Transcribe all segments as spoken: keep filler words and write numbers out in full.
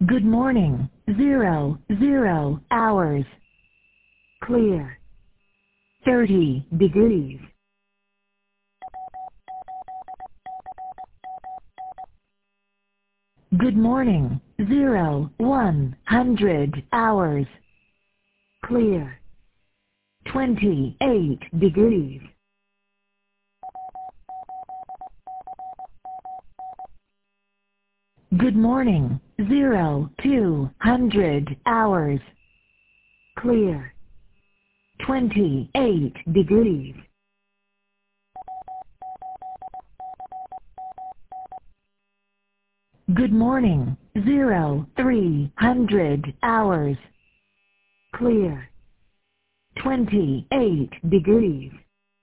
Good morning. Zero, zero hours. Clear. thirty degrees. Good morning. Zero, one hundred hours. Clear. twenty-eight degrees. Good morning. Zero, two hundred hours. Clear. twenty-eight degrees. Good morning. Zero, three hundred hours. Clear. twenty-eight degrees.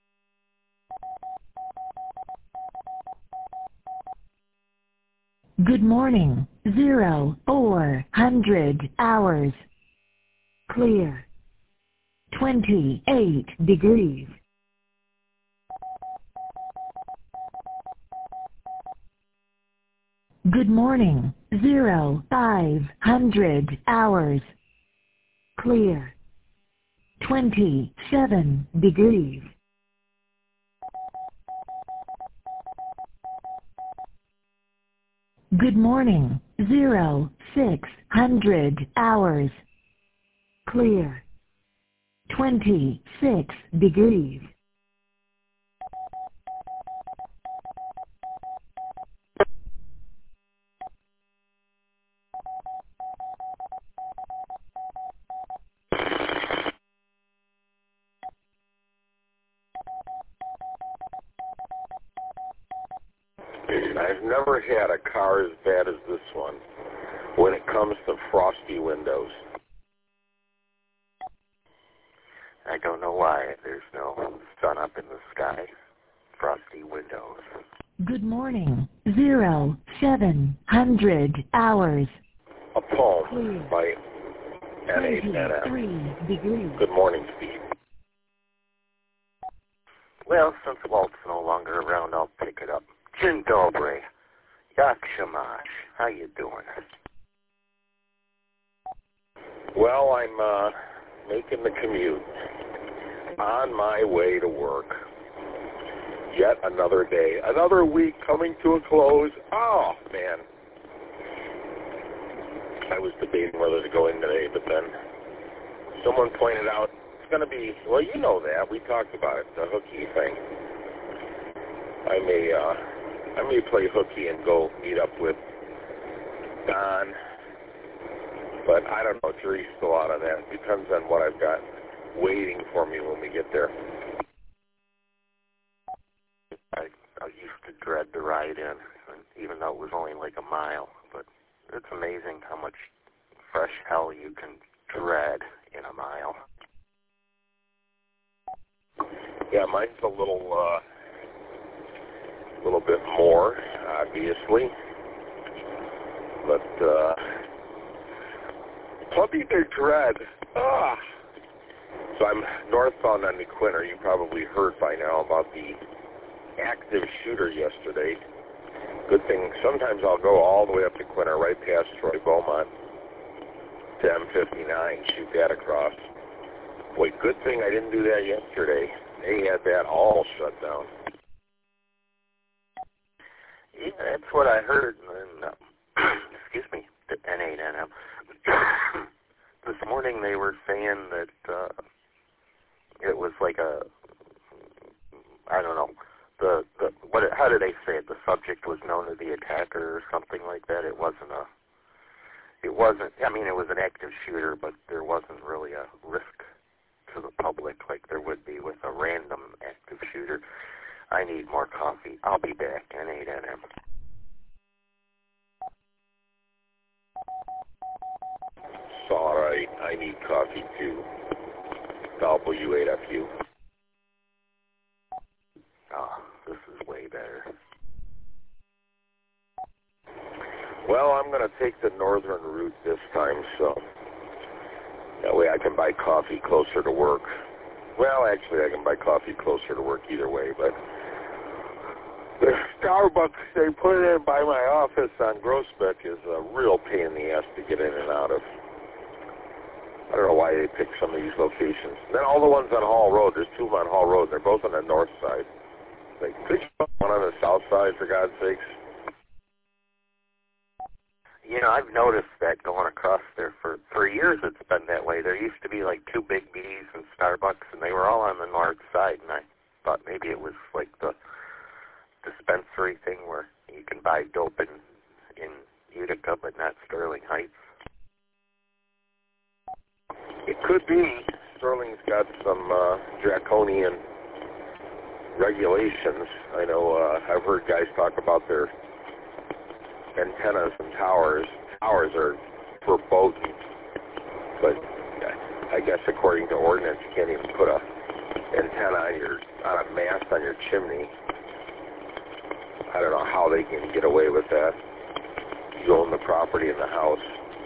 Good morning. Zero, four hundred hours. Clear. twenty-eight degrees. Good morning. Zero, five hundred hours. Clear. twenty-seven degrees. Good morning. Zero, six hundred hours. Clear. twenty-six degrees. I've never had a car as bad as this one when it comes to frosty windows. I don't know why there's no sun up in the sky. Frosty windows. Good morning. Zero, seven hundred hours. A poem Clear. by N eight N M. twenty-three degrees. Good morning, Steve. Well, since Walt's no longer around, I'll pick it up. Dzień dobry. Jak się masz? How you doing? Well, I'm uh, making the commute. On my way to work. Yet another day. Another week coming to a close. Oh, man. I was debating whether to go in today, but then someone pointed out it's going to be, well, you know that. We talked about it, the hooky thing. I may, uh, I may play hooky and go meet up with Don, but I don't know. Jury's still out on that. It depends on what I've got waiting for me when we get there. I, I used to dread the ride in, even though it was only like a mile, but it's amazing how much fresh hell you can dread in a mile. Yeah, mine's a little, uh, little bit more, obviously, but uh, plenty to dread. Ah. So I'm northbound on the Quinter. You probably heard by now about the active shooter yesterday. Good thing, sometimes I'll go all the way up to Quinter, right past Troy Beaumont, to M fifty-nine, shoot that across. Boy, good thing I didn't do that yesterday. They had that all shut down. Yeah, that's what I heard. And, uh, excuse me, the N eight N M. This morning they were saying that uh, it was like a, I don't know, the, the what? How did they say it? The subject was known to the attacker or something like that. It wasn't a, it wasn't, I mean, it was an active shooter, but there wasn't really a risk to the public like there would be with a random active shooter. I need more coffee. I'll be back. N eight N M. It's all right. I need coffee too. W eight F U. Oh, this is way better. Well, I'm going to take the northern route this time, so that way I can buy coffee closer to work. Well, actually, I can buy coffee closer to work either way, but The Starbucks they put in by my office on Groesbeck is a real pain in the ass to get in and out of. I don't know why they pick some of these locations. Then all the ones on Hall Road, there's two of them on Hall Road. They're both on the north side. Like, could you put one on the south side, for God's sakes? You know, I've noticed that going across there for, for years it's been that way. There used to be like two Big B's and Starbucks, and they were all on the north side, and I thought maybe it was like the dispensary thing where you can buy dope in, in Utica but not Sterling Heights. It could be. Sterling's got some uh, draconian regulations. I know uh, I've heard guys talk about their antennas and towers. Towers are verboten, but I guess according to ordinance, you can't even put a antenna on your on a mast on your chimney. I don't know how they can get away with that. You own the property and the house.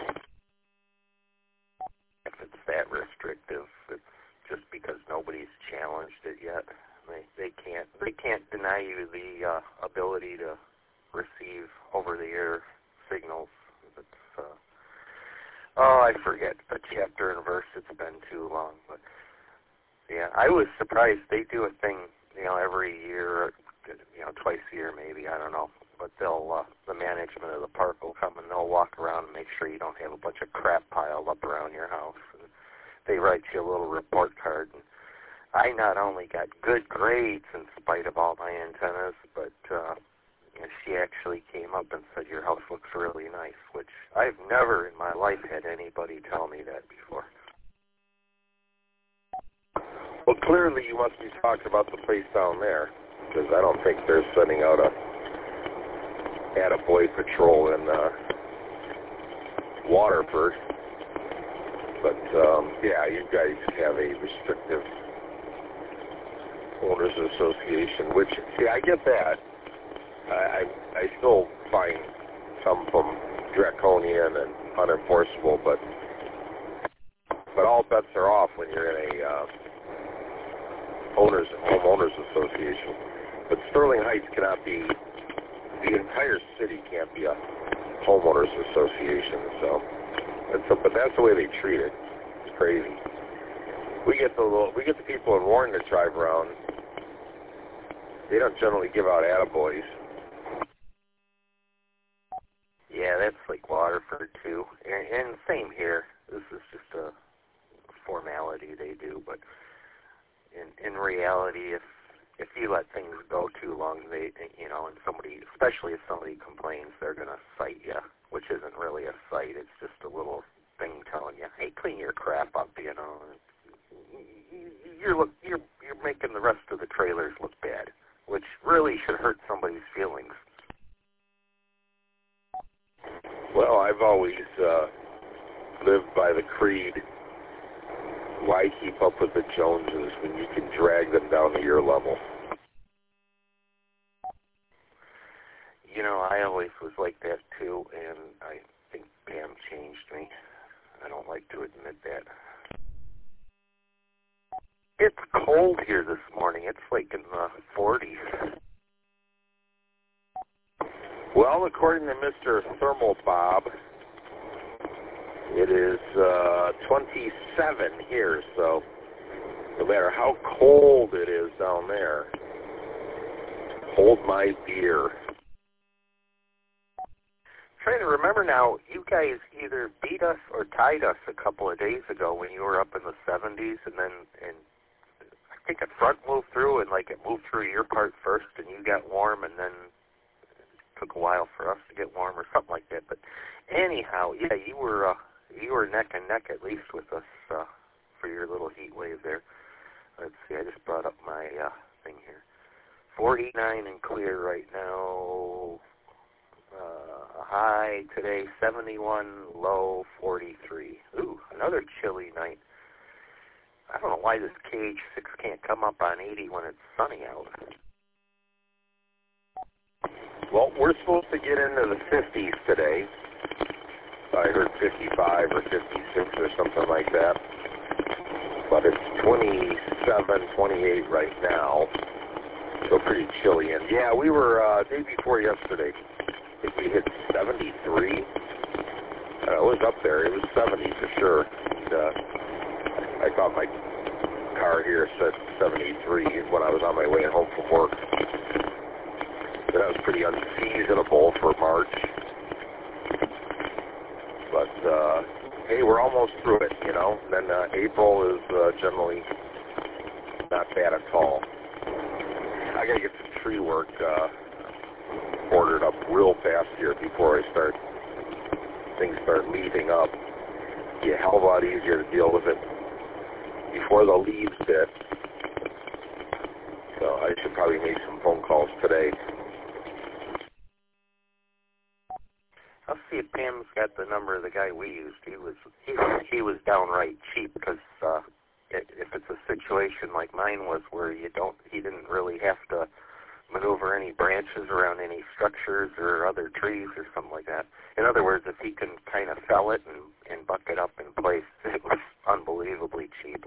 If it's that restrictive, it's just because nobody's challenged it yet. They they can't they can't deny you the uh, ability to receive over-the-air signals. It's uh, oh, I forget the chapter and verse. It's been too long, but yeah, I was surprised. They do a thing, you know, every year, you know, twice a year maybe. I don't know, but they'll uh, the management of the park will come and they'll walk around and make sure you don't have a bunch of crap piled up around your house. And they write you a little report card. And I not only got good grades in spite of all my antennas, but uh, you know, she actually came up and said, your house looks really nice, which I've never in my life had anybody tell me that before. Well, clearly you must be talking about the place down there, because I don't think they're sending out a attaboy patrol in uh, Waterford. But, um, yeah, you guys have a restrictive owners association, which, see, I get that. I, I, I still find some from draconian and unenforceable, but but all bets are off when you're in a uh, owners homeowners association. But Sterling Heights cannot be, the entire city can't be a homeowners association. So, that's a, but that's the way they treat it. It's crazy. We get the little, we get the people in Warren to drive around. They don't generally give out attaboys. Yeah, that's like Waterford too, and, and same here. This is just a formality they do, but in in reality, if if you let things go too long, they you know, and somebody, especially if somebody complains, they're gonna cite you, which isn't really a cite. It's just a little thing telling you, hey, clean your crap up, you know. You're look you're you're making the rest of the trailers look bad, which really should hurt somebody's feelings. Well, I've always uh, lived by the creed, why keep up with the Joneses when you can drag them down to your level? You know, I always was like that too, and I think Pam changed me. I don't like to admit that. It's cold here this morning. It's like in the forties. Well, according to Mister Thermal Bob, it is uh, twenty-seven here, so no matter how cold it is down there, hold my beer. Trying to remember now, you guys either beat us or tied us a couple of days ago when you were up in the seventies, and then and I think a front moved through, and like it moved through your part first, and you got warm, and then took a while for us to get warm or something like that. But anyhow, yeah, you were uh, you were neck and neck at least with us uh, for your little heat wave there. Let's see, I just brought up my uh, thing here. forty-nine and clear right now. Uh, high today, seventy-one, low, forty-three. Ooh, another chilly night. I don't know why this K H six can't come up on eighty when it's sunny out. Well, we're supposed to get into the fifties today. I heard fifty-five or fifty-six or something like that. But it's twenty-seven, twenty-eight right now. So pretty chilly. And yeah, we were uh, day before yesterday. I think we hit seventy-three. Uh, it was up there. It was seventy for sure. And, uh, I thought my car here said seventy-three when I was on my way home from work. So that was pretty unseasonable for March. But, uh, hey, we're almost through it, you know. And then uh, April is uh, generally not bad at all. I got to get some tree work uh, ordered up real fast here before I start, things start leaving up. Yeah, hell of a lot easier to deal with it before the leaves hit. So I should probably make some phone calls today. I'll see if Pam's got the number of the guy we used. He was he, he was downright cheap because uh, it, if it's a situation like mine was where you don't, he didn't really have to maneuver any branches around any structures or other trees or something like that. In other words, if he can kind of fell it and, and buck it up in place, it was unbelievably cheap.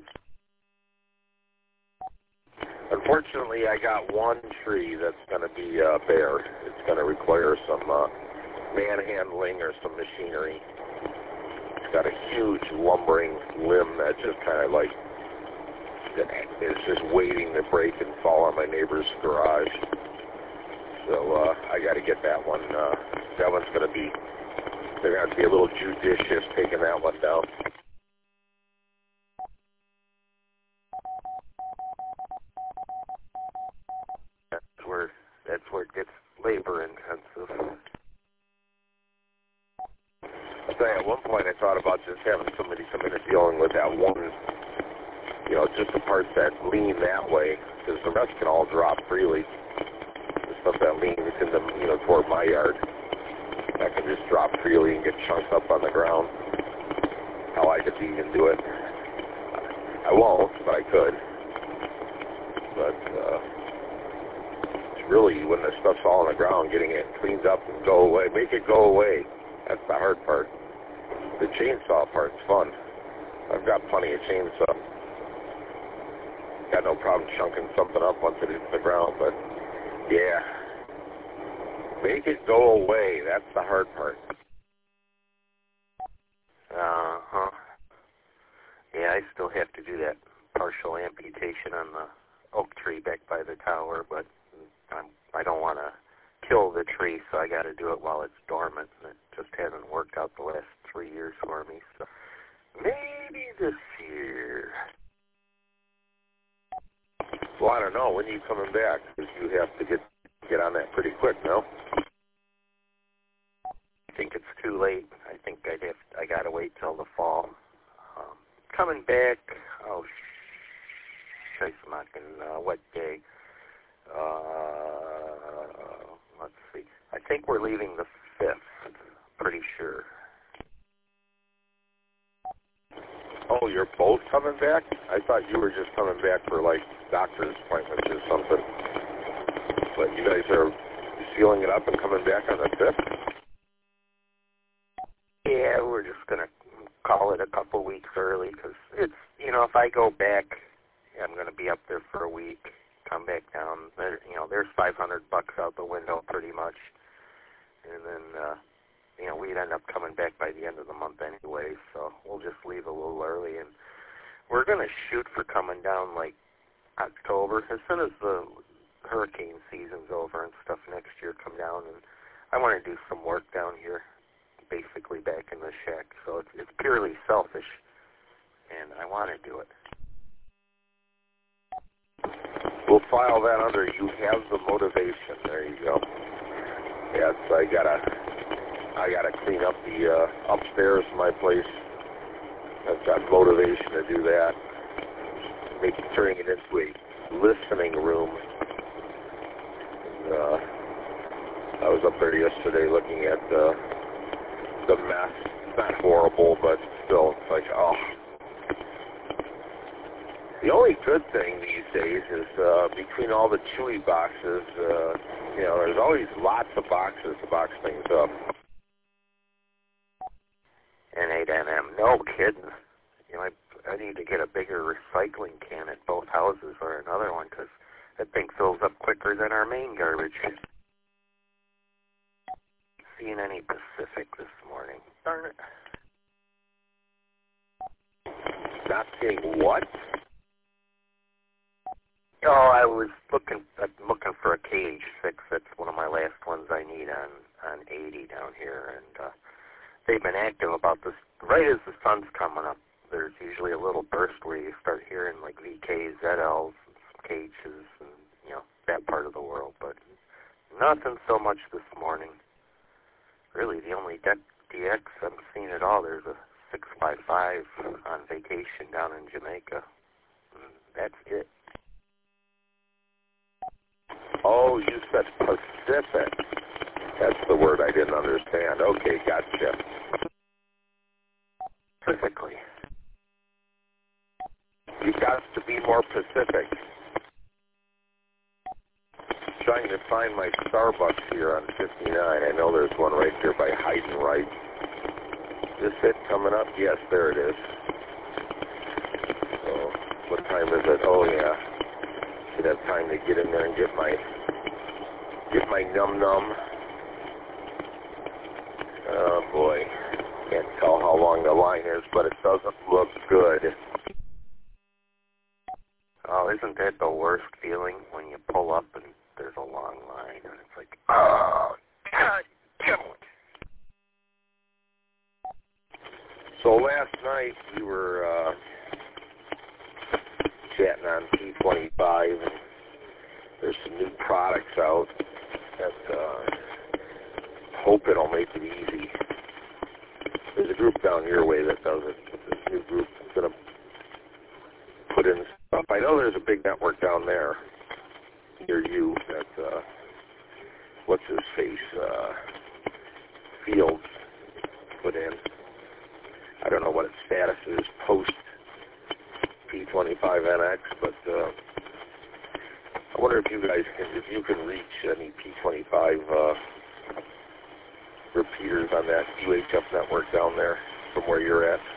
Unfortunately, I got one tree that's going to be uh, bare. It's going to require some uh, manhandling or some machinery. It's got a huge lumbering limb that just kind of like is just waiting to break and fall on my neighbor's garage. So uh, I got to get that one. Uh, that one's going to be, they're going to have to be a little judicious taking that one down. That's where, that's where it gets labor intensive. I'll tell you, at one point I thought about just having somebody come in and dealing with that one, you know, just the parts that lean that way, because the rest can all drop freely. The stuff that leans in the, you know, toward my yard, that can just drop freely and get chunked up on the ground. How I could even do it. I won't, but I could. But, uh, it's really, when the stuff's all on the ground, getting it cleaned up and go away, make it go away. That's the hard part. The chainsaw part's fun. I've got plenty of chainsaw. Got no problem chunking something up once it hits the ground, but yeah. Make it go away. That's the hard part. Uh-huh. Yeah, I still have to do that partial amputation on the oak tree back by the tower, but I'm, I don't want to kill the tree, so I got to do it while it's dormant, and it just hasn't worked out the last three years for me, so maybe this year. Well, I don't know. When are you coming back? Because you have to get get on that pretty quick, no? I think it's too late. I think I'd have, I got to wait till the fall. Um, coming back, oh, scheissemachen, uh, what day? Uh, let's see. I think we're leaving the fifth, pretty sure. Oh, you're both coming back? I thought you were just coming back for, like, doctor's appointments or something. But you guys are sealing it up and coming back on the fifth? Yeah, we're just going to call it a couple weeks early because it's, you know, if I go back, I'm going to be up there for a week, come back down. There, you know, there's five hundred bucks out the window pretty much. And then, uh, you know, we'd end up coming back by the end of the month anyway, so we'll just leave a little early. And we're going to shoot for coming down like October, as soon as the hurricane season's over and stuff next year, come down. And I want to do some work down here, basically back in the shack. So it's, it's purely selfish, and I want to do it. We'll file that under you have the motivation. There you go. Yes, I gotta, I gotta clean up the uh, upstairs of my place. I've got motivation to do that. Maybe turning it into a listening room. And, uh, I was up there yesterday looking at uh, the mess. It's not horrible, but still, it's like, oh. The only good thing these days is uh, between all the Chewy boxes, uh, you know, there's always lots of boxes to box things up. N eight N M, no kidding. You know, I, I need to get a bigger recycling can at both houses or another one because That thing fills up quicker than our main garbage. Seeing any Pacific this morning. Darn it. Not seeing what? Oh, I was looking I'm looking for a K H six. That's one of my last ones I need on, on eighty down here. And uh, they've been active about this. Right as the sun's coming up, there's usually a little burst where you start hearing like V Ks, Z Ls, and some K Hs, and, you know, that part of the world. But nothing so much this morning. Really, the only D X I'm seeing at all, there's a six five five on vacation down in Jamaica. And that's it. Oh, you said Pacific. That's the word I didn't understand. Okay, gotcha. Specifically. You got to be more Pacific. Trying to find my Starbucks here on fifty-nine. I know there's one right here by Heidenreich. Is it coming up? Yes, there it is. So, what time is it? Oh, yeah. Should have time to get in there and get my get my num num. Oh boy, can't tell how long the line is, but it doesn't look good. Oh, isn't that the worst feeling when you pull up and there's a long line and it's like, oh, God damn it. So last night we were uh, chatting on P twenty-five, and there's some new products out that uh, hope it'll make it easy. There's a group down your way that does it. This new group is going to put in stuff. I know there's a big network down there near you that, uh, what's his face, uh, Fields put in. I don't know what its status is post P twenty-five N X, but uh, I wonder if you guys can, if you can reach any P twenty-five uh, repeaters on that U H F network down there from where you're at.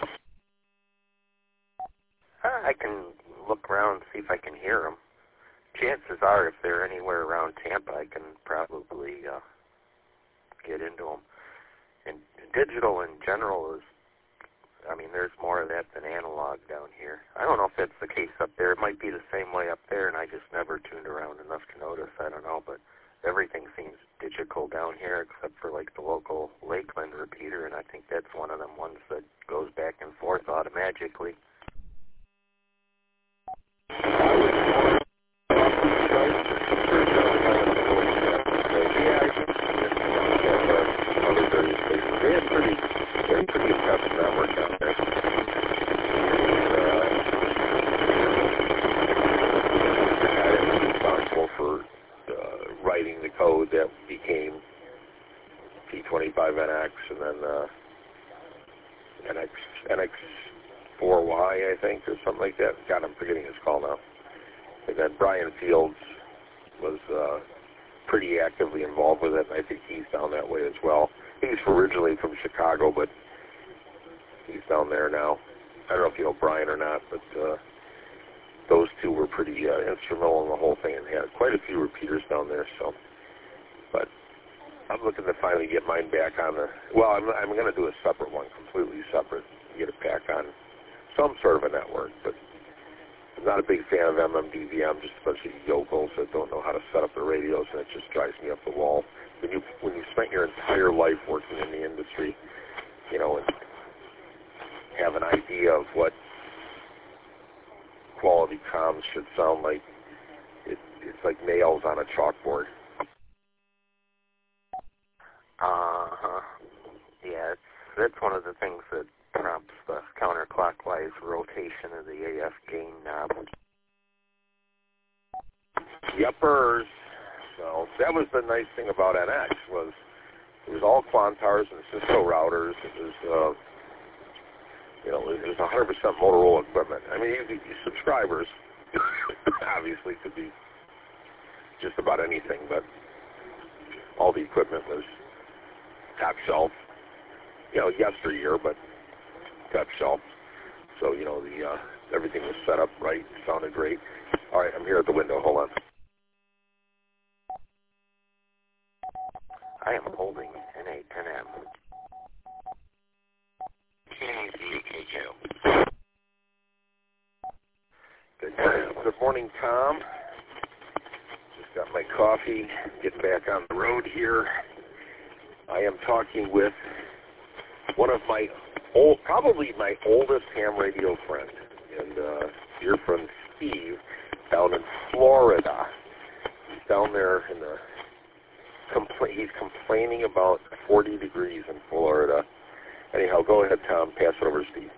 I can look around and see if I can hear them. Chances are, if they're anywhere around Tampa, I can probably uh, get into them. And digital in general is, I mean, there's more of that than analog down here. I don't know if that's the case up there. It might be the same way up there, and I just never tuned around enough to notice. I don't know, but everything seems digital down here except for, like, the local Lakeland repeater, and I think that's one of them ones that goes back and forth automatically. They're pretty, they're pretty tough network down there. I'm responsible for uh, writing the code that became P twenty-five N X and then uh, N X N X four Y, I think, or something like that. God, I'm forgetting his call now. And then Brian Fields was uh, pretty actively involved with it, and I think he's down that way as well. He's originally from Chicago, but he's down there now. I don't know if you know Brian or not, but uh, those two were pretty uh, instrumental in the whole thing, and had quite a few repeaters down there. So, but I'm looking to finally get mine back on the. Well, I'm I'm going to do a separate one, completely separate, get it back on some sort of a network. But I'm not a big fan of M M D V M, just a bunch of yokels that don't know how to set up the radios, and it just drives me up the wall. When you when you spent your entire life working in the industry, you know, and have an idea of what quality comms should sound like, it, it's like nails on a chalkboard. Uh-huh. Yeah, it's, that's one of the things that prompts the counterclockwise rotation of the A F gain knob. Yuppers. So that was the nice thing about N X, was it was all Quantars and Cisco routers. It was, uh, you know, it was one hundred percent Motorola equipment. I mean, the subscribers obviously could be just about anything, but all the equipment was top shelf. You know, yesteryear, but top shelf. So, you know, the uh, everything was set up right, sounded great. All right, I'm here at the window. Hold on. I am holding N eight N M. K Z K J. Good, good morning, Tom. Just got my coffee, getting back on the road here. I am talking with one of my old, probably my oldest ham radio friend, and uh, dear friend Steve, down in Florida. He's down there in the, compla- he's complaining about forty degrees in Florida. Anyhow, go ahead, Tom. Pass it over to Steve.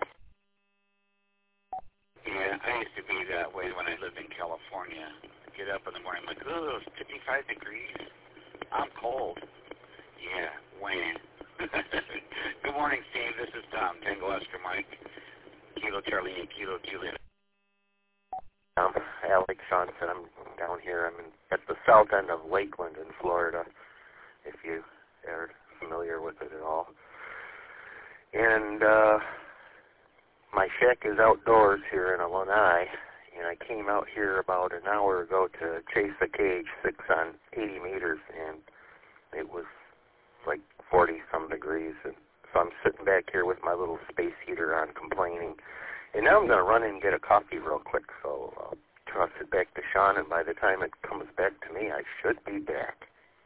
Yeah, I used to be that way when I lived in California. Get up in the morning, I'm like, oh, it's fifty-five degrees. I'm cold. Yeah, when? Good morning, Steve. This is Tom. Tango Oscar Mike. Kilo Charlie and Kilo Juliet. Um, Alex Johnson. I'm down here. I'm in, at the south end of Lakeland in Florida, if you are familiar with it at all. And uh, my shack is outdoors here in Illinois, and I came out here about an hour ago to chase a cage six on eighty meters, and it was like forty-some degrees. And so I'm sitting back here with my little space heater on complaining. And now I'm going to run in and get a coffee real quick, so I'll toss it back to Sean, and by the time it comes back to me, I should be back.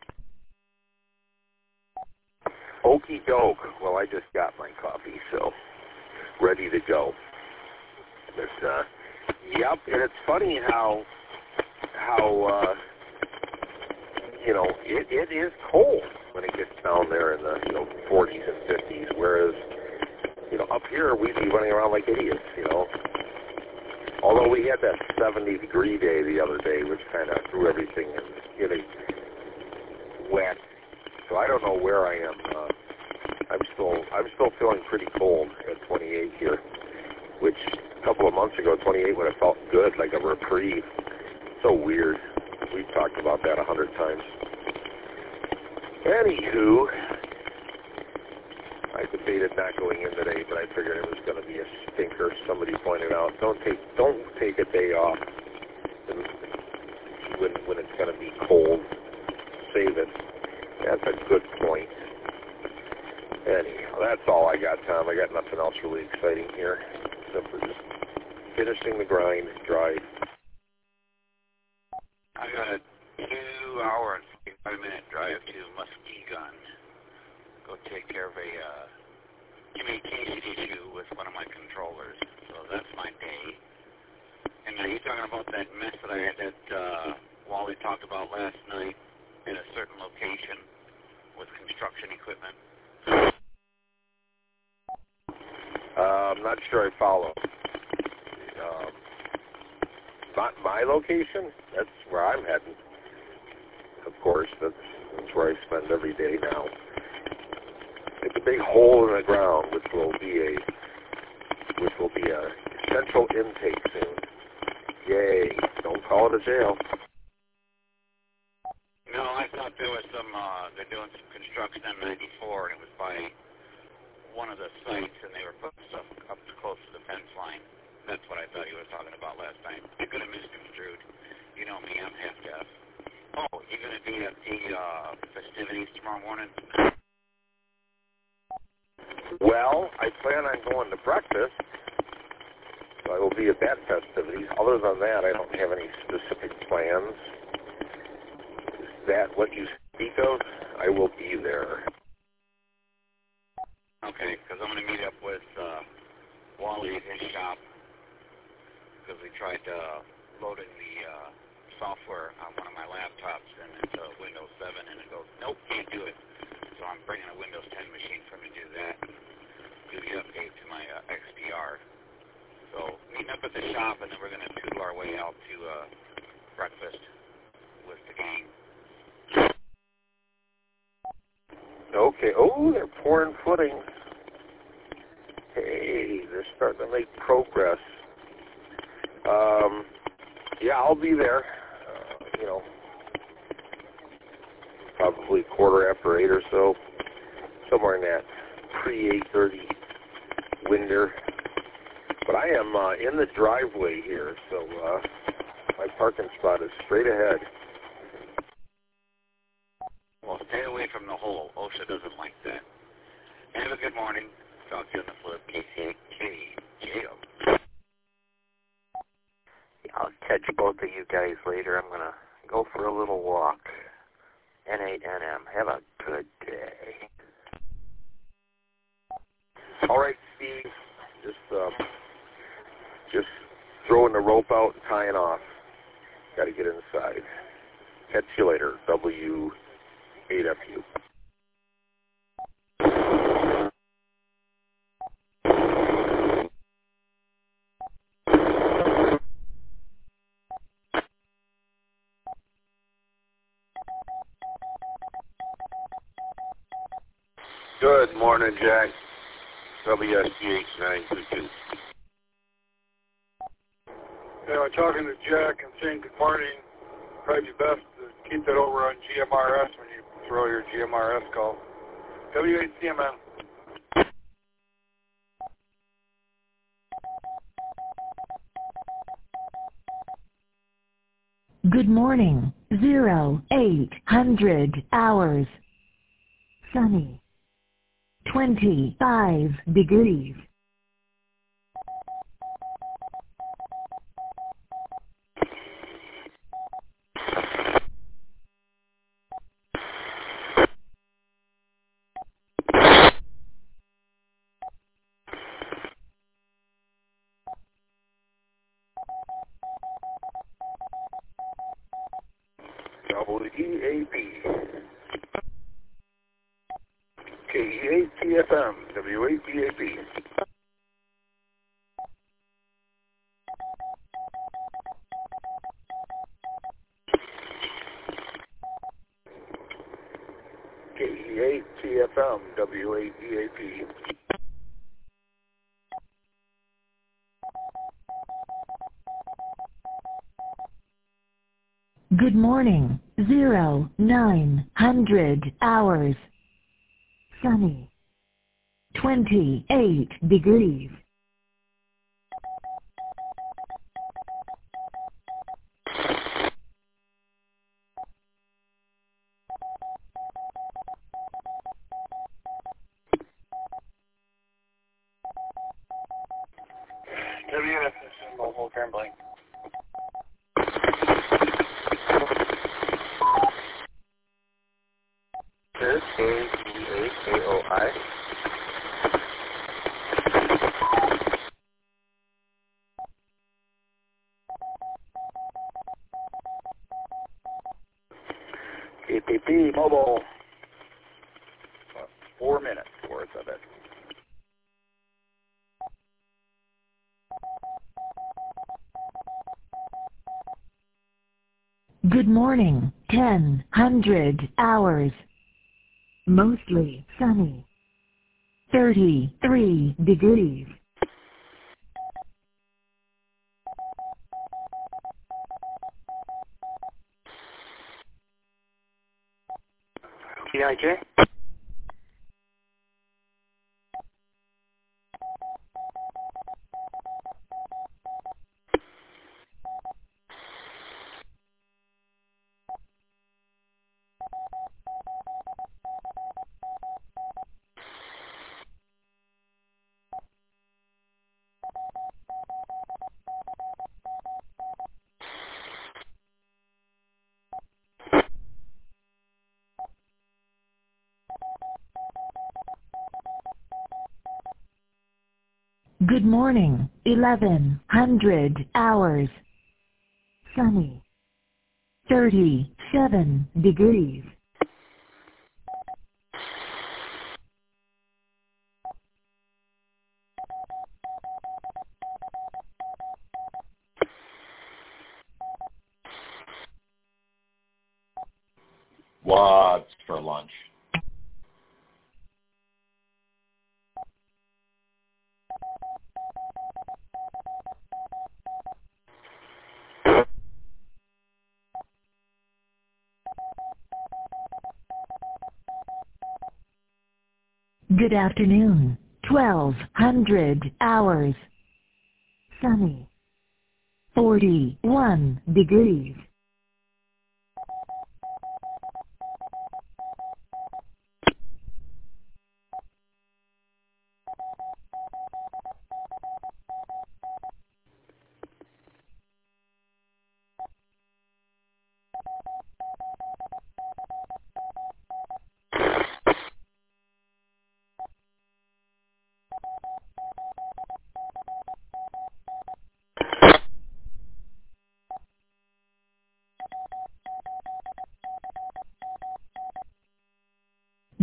Okie doke. Well, I just got my coffee, so ready to go. But, uh, yep, and it's funny how, how uh, you know, it, it is cold when it gets down there in the, you know, forties and fifties, whereas, you know, up here we'd be running around like idiots, you know. Although we had that seventy degree day the other day, which kind of threw everything in, in a wet. So I don't know where I am. Uh, I'm still I'm still feeling pretty cold at twenty-eight here, which a couple of months ago, twenty-eight would have felt good, like a reprieve. So weird. We've talked about that a hundred times. Anywho, I debated not going in today, but I figured it was going to be a stinker. Somebody pointed out, don't take don't take a day off when when it's going to be cold. Save it. That's a good point. Anyhow, that's all I got, Tom. I got nothing else really exciting here. Except for just finishing the grind, drive. I got a two-hour and forty-five minute drive to Muskegon. Go take care of a uh, communication issue with one of my controllers. So that's my day. And are you talking about that mess that I had that uh, Wally talked about last night in a certain location with construction equipment? Uh, I'm not sure I follow. Um, not my location? That's where I'm heading. Of course, that's, that's where I spend every day now. It's a big hole in the ground, which will be a which will be a central intake soon. Yay! Don't call it a jail. No, I thought there was some. Uh, they're doing some construction on ninety-four, and it was by one of the sites, and they were putting stuff up close to the fence line. That's what I thought you were talking about last time. I could have misconstrued. You know me, I'm half deaf. Oh, you're going to be at the uh, festivities tomorrow morning? Well, I plan on going to breakfast. So I will be at that festivities. Other than that, I don't have any specific plans. Is that what you speak of? I will be there. Okay, because I'm going to meet up with uh, Wally at his shop because we tried uh, loading the uh, software on one of my laptops, and it's a Windows seven, and it goes, nope, can't do it. So I'm bringing a Windows ten machine for him to do that, do the update to my uh, X P R. So meeting up at the shop, and then we're going to tootle our way out to uh, breakfast with the gang. Okay. Oh, they're pouring footings. Hey, they're starting to make progress. Um, yeah, I'll be there. Uh, you know, probably quarter after eight or so, somewhere in that pre eight thirty window. But I am uh, in the driveway here, so uh, my parking spot is straight ahead. Well, stay away from the hole. OSHA doesn't like that. Have a good morning. Talk to you on the flip. K C K J O. I'll catch both of you guys later. I'm going to go for a little walk. N eight N M. Have a good day. All right, Steve. Just, uh, just throwing the rope out and tying off. Got to get inside. Catch you later. W eight F U. Good morning, Jack. W S G H nine two two. Yeah, I'm talking to Jack and saying good morning. Probably best to keep that over on G M R S when you throw your G M R S call. W eight C M N. Good morning. Zero eight hundred hours. Sunny. Twenty-five degrees. W E A P. K E eight T F M. W eight B A P. K E eight T F M. W eight B A P. Good morning. Zero nine hundred hours. Sunny. Twenty-eight degrees. W S S mobile turn blank. This is A B A K O I. K P P mobile. About four minutes worth of it. Good morning. Ten hundred hours. Mostly sunny. Thirty-three degrees. T I J? Good morning. Eleven hundred hours. Sunny. Thirty-seven degrees. What's for lunch? Good afternoon. Twelve hundred hours. Sunny. Forty-one degrees.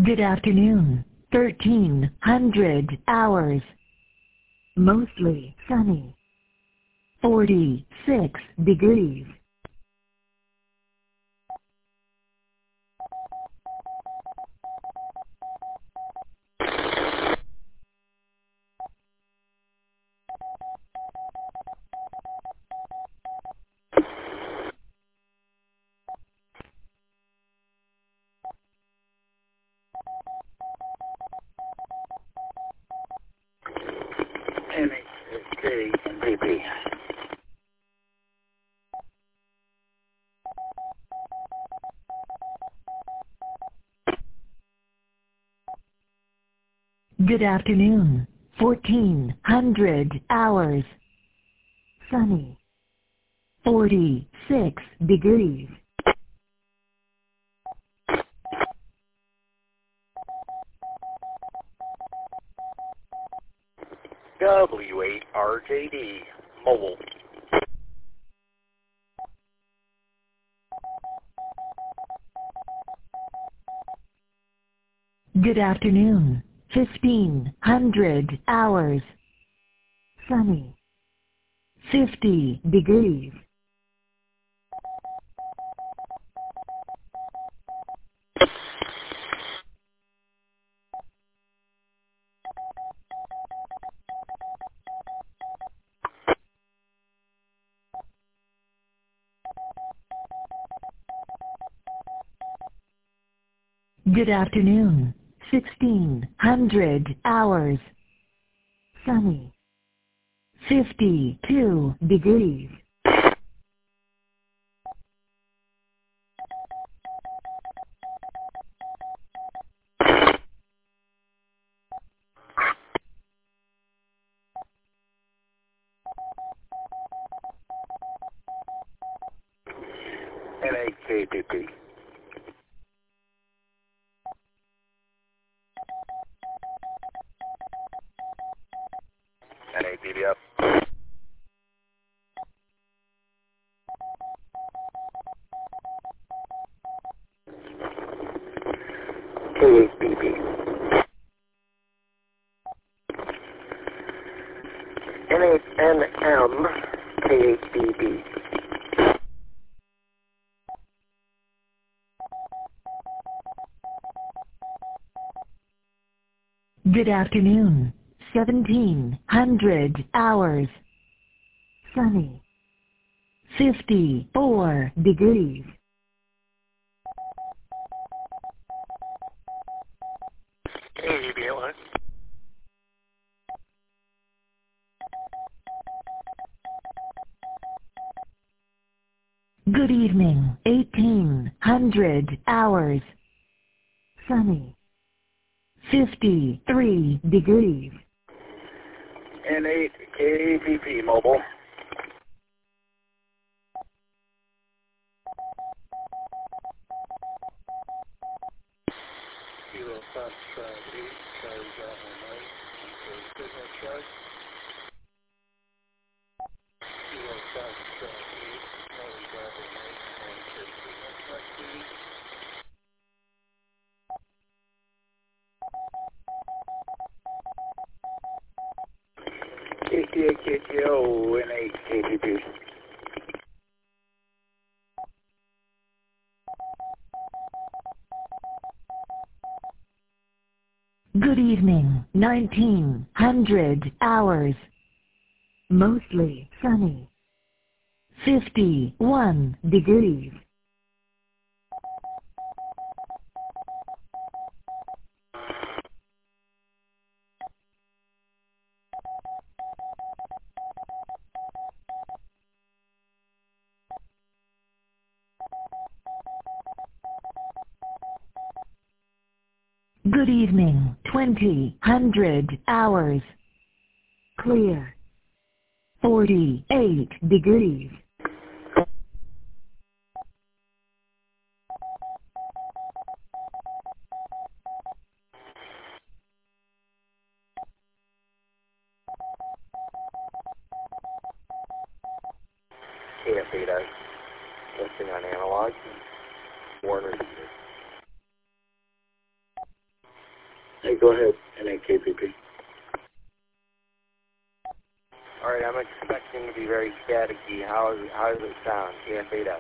Good afternoon. thirteen hundred hours. Mostly sunny. forty-six degrees. N H K P P. Good afternoon. fourteen hundred hours. Sunny. forty-six degrees. W eight R J D, mobile. Good afternoon. fifteen hundred hours. Sunny. fifty degrees. Good afternoon. sixteen hundred hours. Sunny. fifty-two degrees. N H K P P. N A P D F. K H B B. N H N M K H B B. Good afternoon. seventeen hundred hours. Sunny. fifty-four degrees. K H B L. Good evening. eighteen hundred hours. Sunny. fifty-three degrees. N eight K P P, mobile. Kilo Foxtrot eight, Charlie Bravo nine, equals signal charge. Kilo Foxtrot eight, Charlie Bravo nine, equals signal charge, please. K T A K T O, N eight K P P. Good evening. nineteen hundred hours. Mostly sunny. fifty-one degrees. Good evening. twenty hundred hours. Clear. forty-eight degrees. K F eight S, testing on analog. Warner. go ahead, N A K P P. All right, I'm expecting to be very staticky. How, is, how does it sound? K F eight S.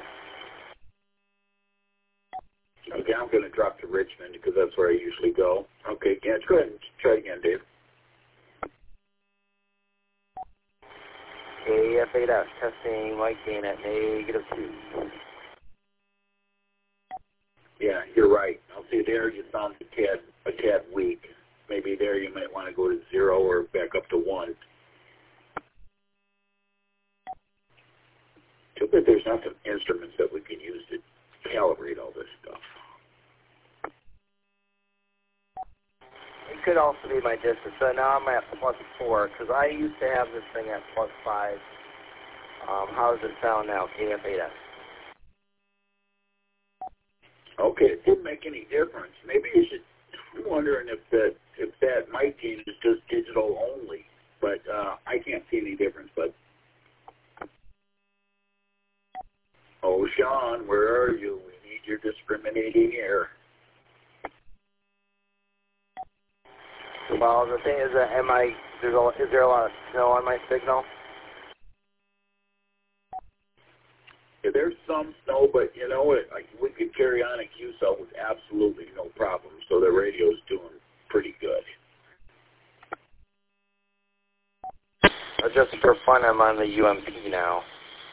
Okay, I'm going to drop to Richmond because that's where I usually go. Okay, yeah, go ahead and try again, Dave. K F eight S, testing mic gain at negative two. Yeah, you're right. I'll see there you sound a tad, a tad weak. Maybe there you might want to go to zero or back up to one. Too bad there's not some instruments that we can use to calibrate all this stuff. It could also be my distance. So now I'm at plus four because I used to have this thing at plus five. Um, how does it sound now, K F eight S? Okay, it didn't make any difference. Maybe you should. I'm wondering if that if that mic gain is just digital only, but uh, I can't see any difference. But oh, Sean, where are you? We need your discriminating ear. Well, the thing is that am I there's a, is there a lot of snow on my signal? Yeah, there's some snow, but you know what? Like, we could carry on at Q C E L with absolutely no problem. So the radio's doing pretty good. Uh, just for fun, I'm on the U M P now.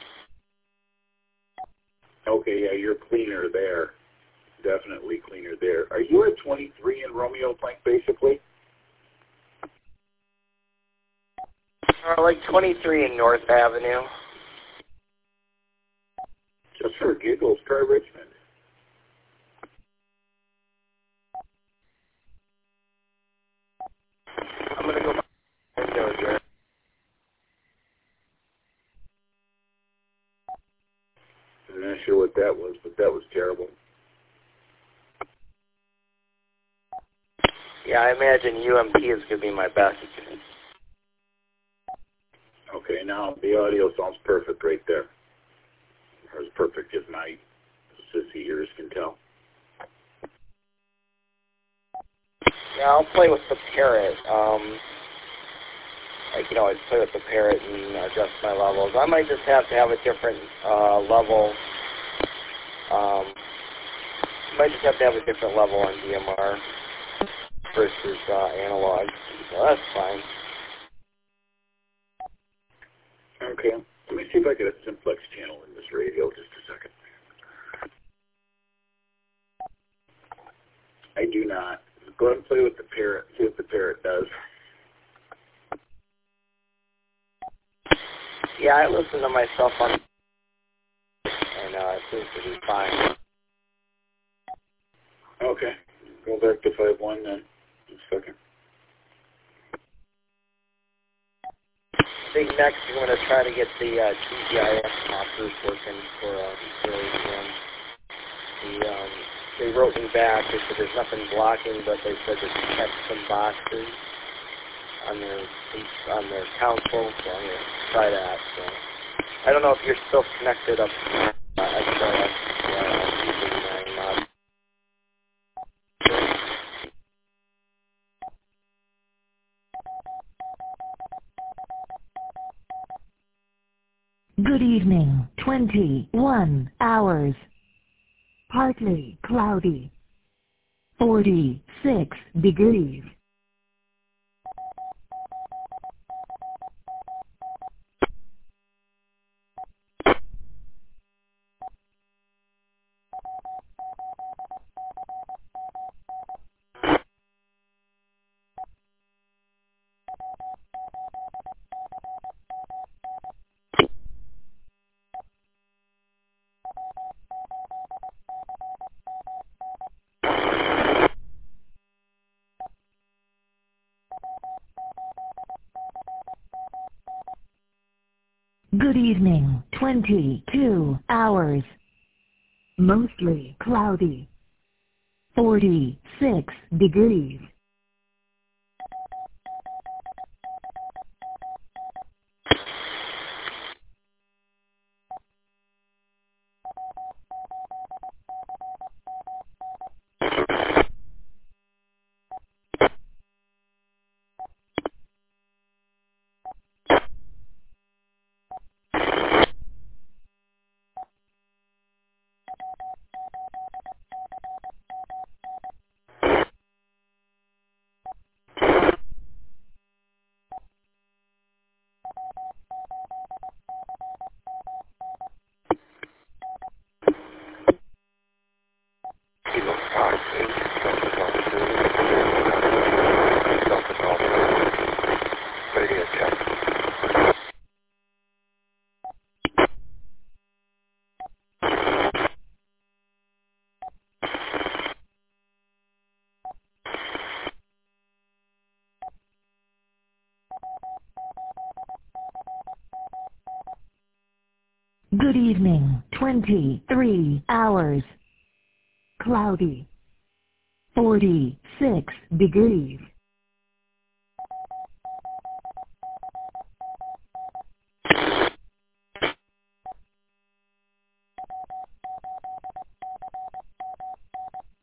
Okay, yeah, you're cleaner there. Definitely cleaner there. Are you at twenty-three in Romeo Plank, basically? Uh, like twenty-three in North Avenue. Just for giggles, try Richmond. I'm going to go by the window here. I'm not sure what that was, but that was terrible. Yeah, I imagine U M P is going to be my best. Okay, now the audio sounds perfect right there. Or as perfect as my sissy ears can tell. Yeah, I'll play with the parrot. Um, like, you know, I play with the parrot and adjust my levels. I might just have to have a different uh, level. Um, might just have to have a different level on D M R versus uh, analog. So that's fine. Okay, let me see if I get a simplex channel in this radio. Just a second. I do not. Go ahead and play with the parrot. See what the parrot does. Yeah, I listen to myself on, and uh, it seems to be fine. Okay, go back to five one then. Just a second. I think next we're going to try to get the uh, T G I S toppers working for uh, for um, the um, they wrote me back. They said there's nothing blocking, but they said that they kept some boxes on their on their console, so I'm going to try that. So I don't know if you're still connected up uh, X L S uh, using my mod. Good evening, twenty-one hours. Partly cloudy. forty-six degrees. Good evening, twenty-two hours. Mostly cloudy. forty-six degrees. Good evening, twenty-three hours. Cloudy. forty-six degrees.